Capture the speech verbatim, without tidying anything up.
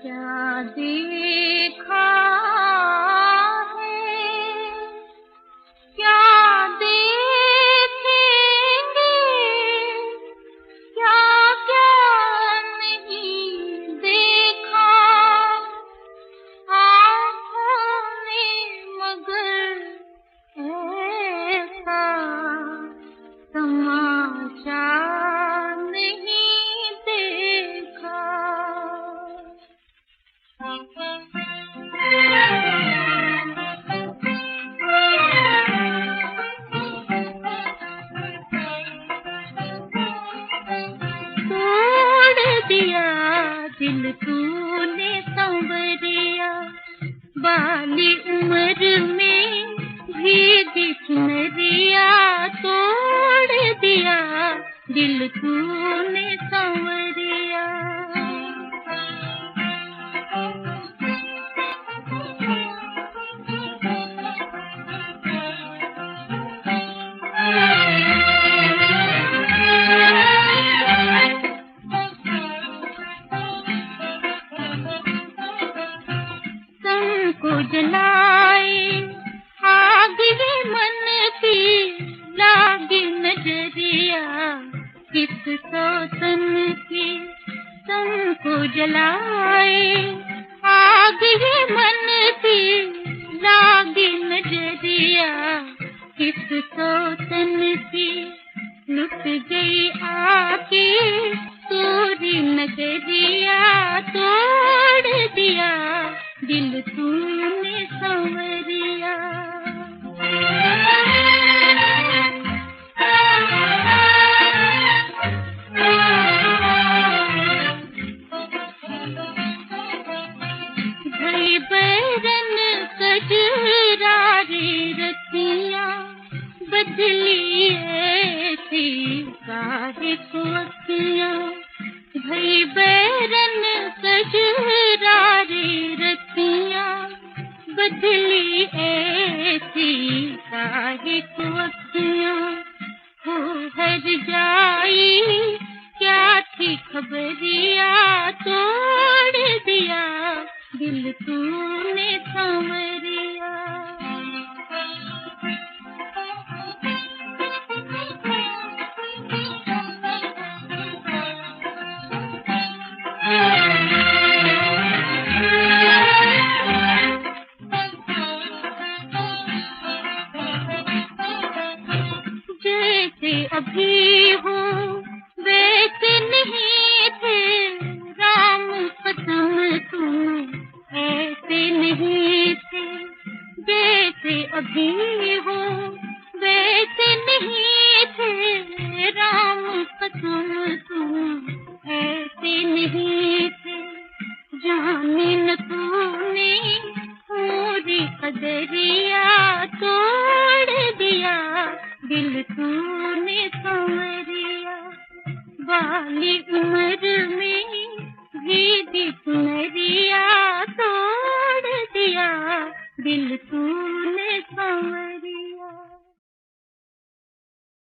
क्या देखा है, क्या देखेंगे, क्या क्या नहीं देखा आँखों ने, मगर ऐसा तमाशा नहीं देखा। तोड़ दिया दिल तूने सांवरिया, बाली उम्र में भीगी चुनरिया। तोड़ दिया दिल तूने सांवरिया। को जलाए आग ये मन की, लागी नजरिया किस सौतन की। तन को जलाए आग ये मन की, लागी नजरिया किस सौतन की। लुट गई आके तोरी नगरिया, तोड़ दिया दिल तूने सांवरिया। भई बैरन कजरारी रतियाँ, बदली ऐसी काहे को अखियाँ। भई बैरन कजरारी रतियाँ, बदली ऐसी काहे को अखियाँ। हो हर जाई क्या थी खबरिया, तोड़ दिया दिल तूने सांवरिया। जैसे अभी हो वैसे नहीं थे राम कसम, तुम ऐसे नहीं थे। जैसे अभी हो वैसे नहीं थे राम कसम, तुम ऐसे नहीं थे। जाने न तूने पूरी कदरिया, तोड़ दिया दिल तूने सांवरिया। बाली उम्र में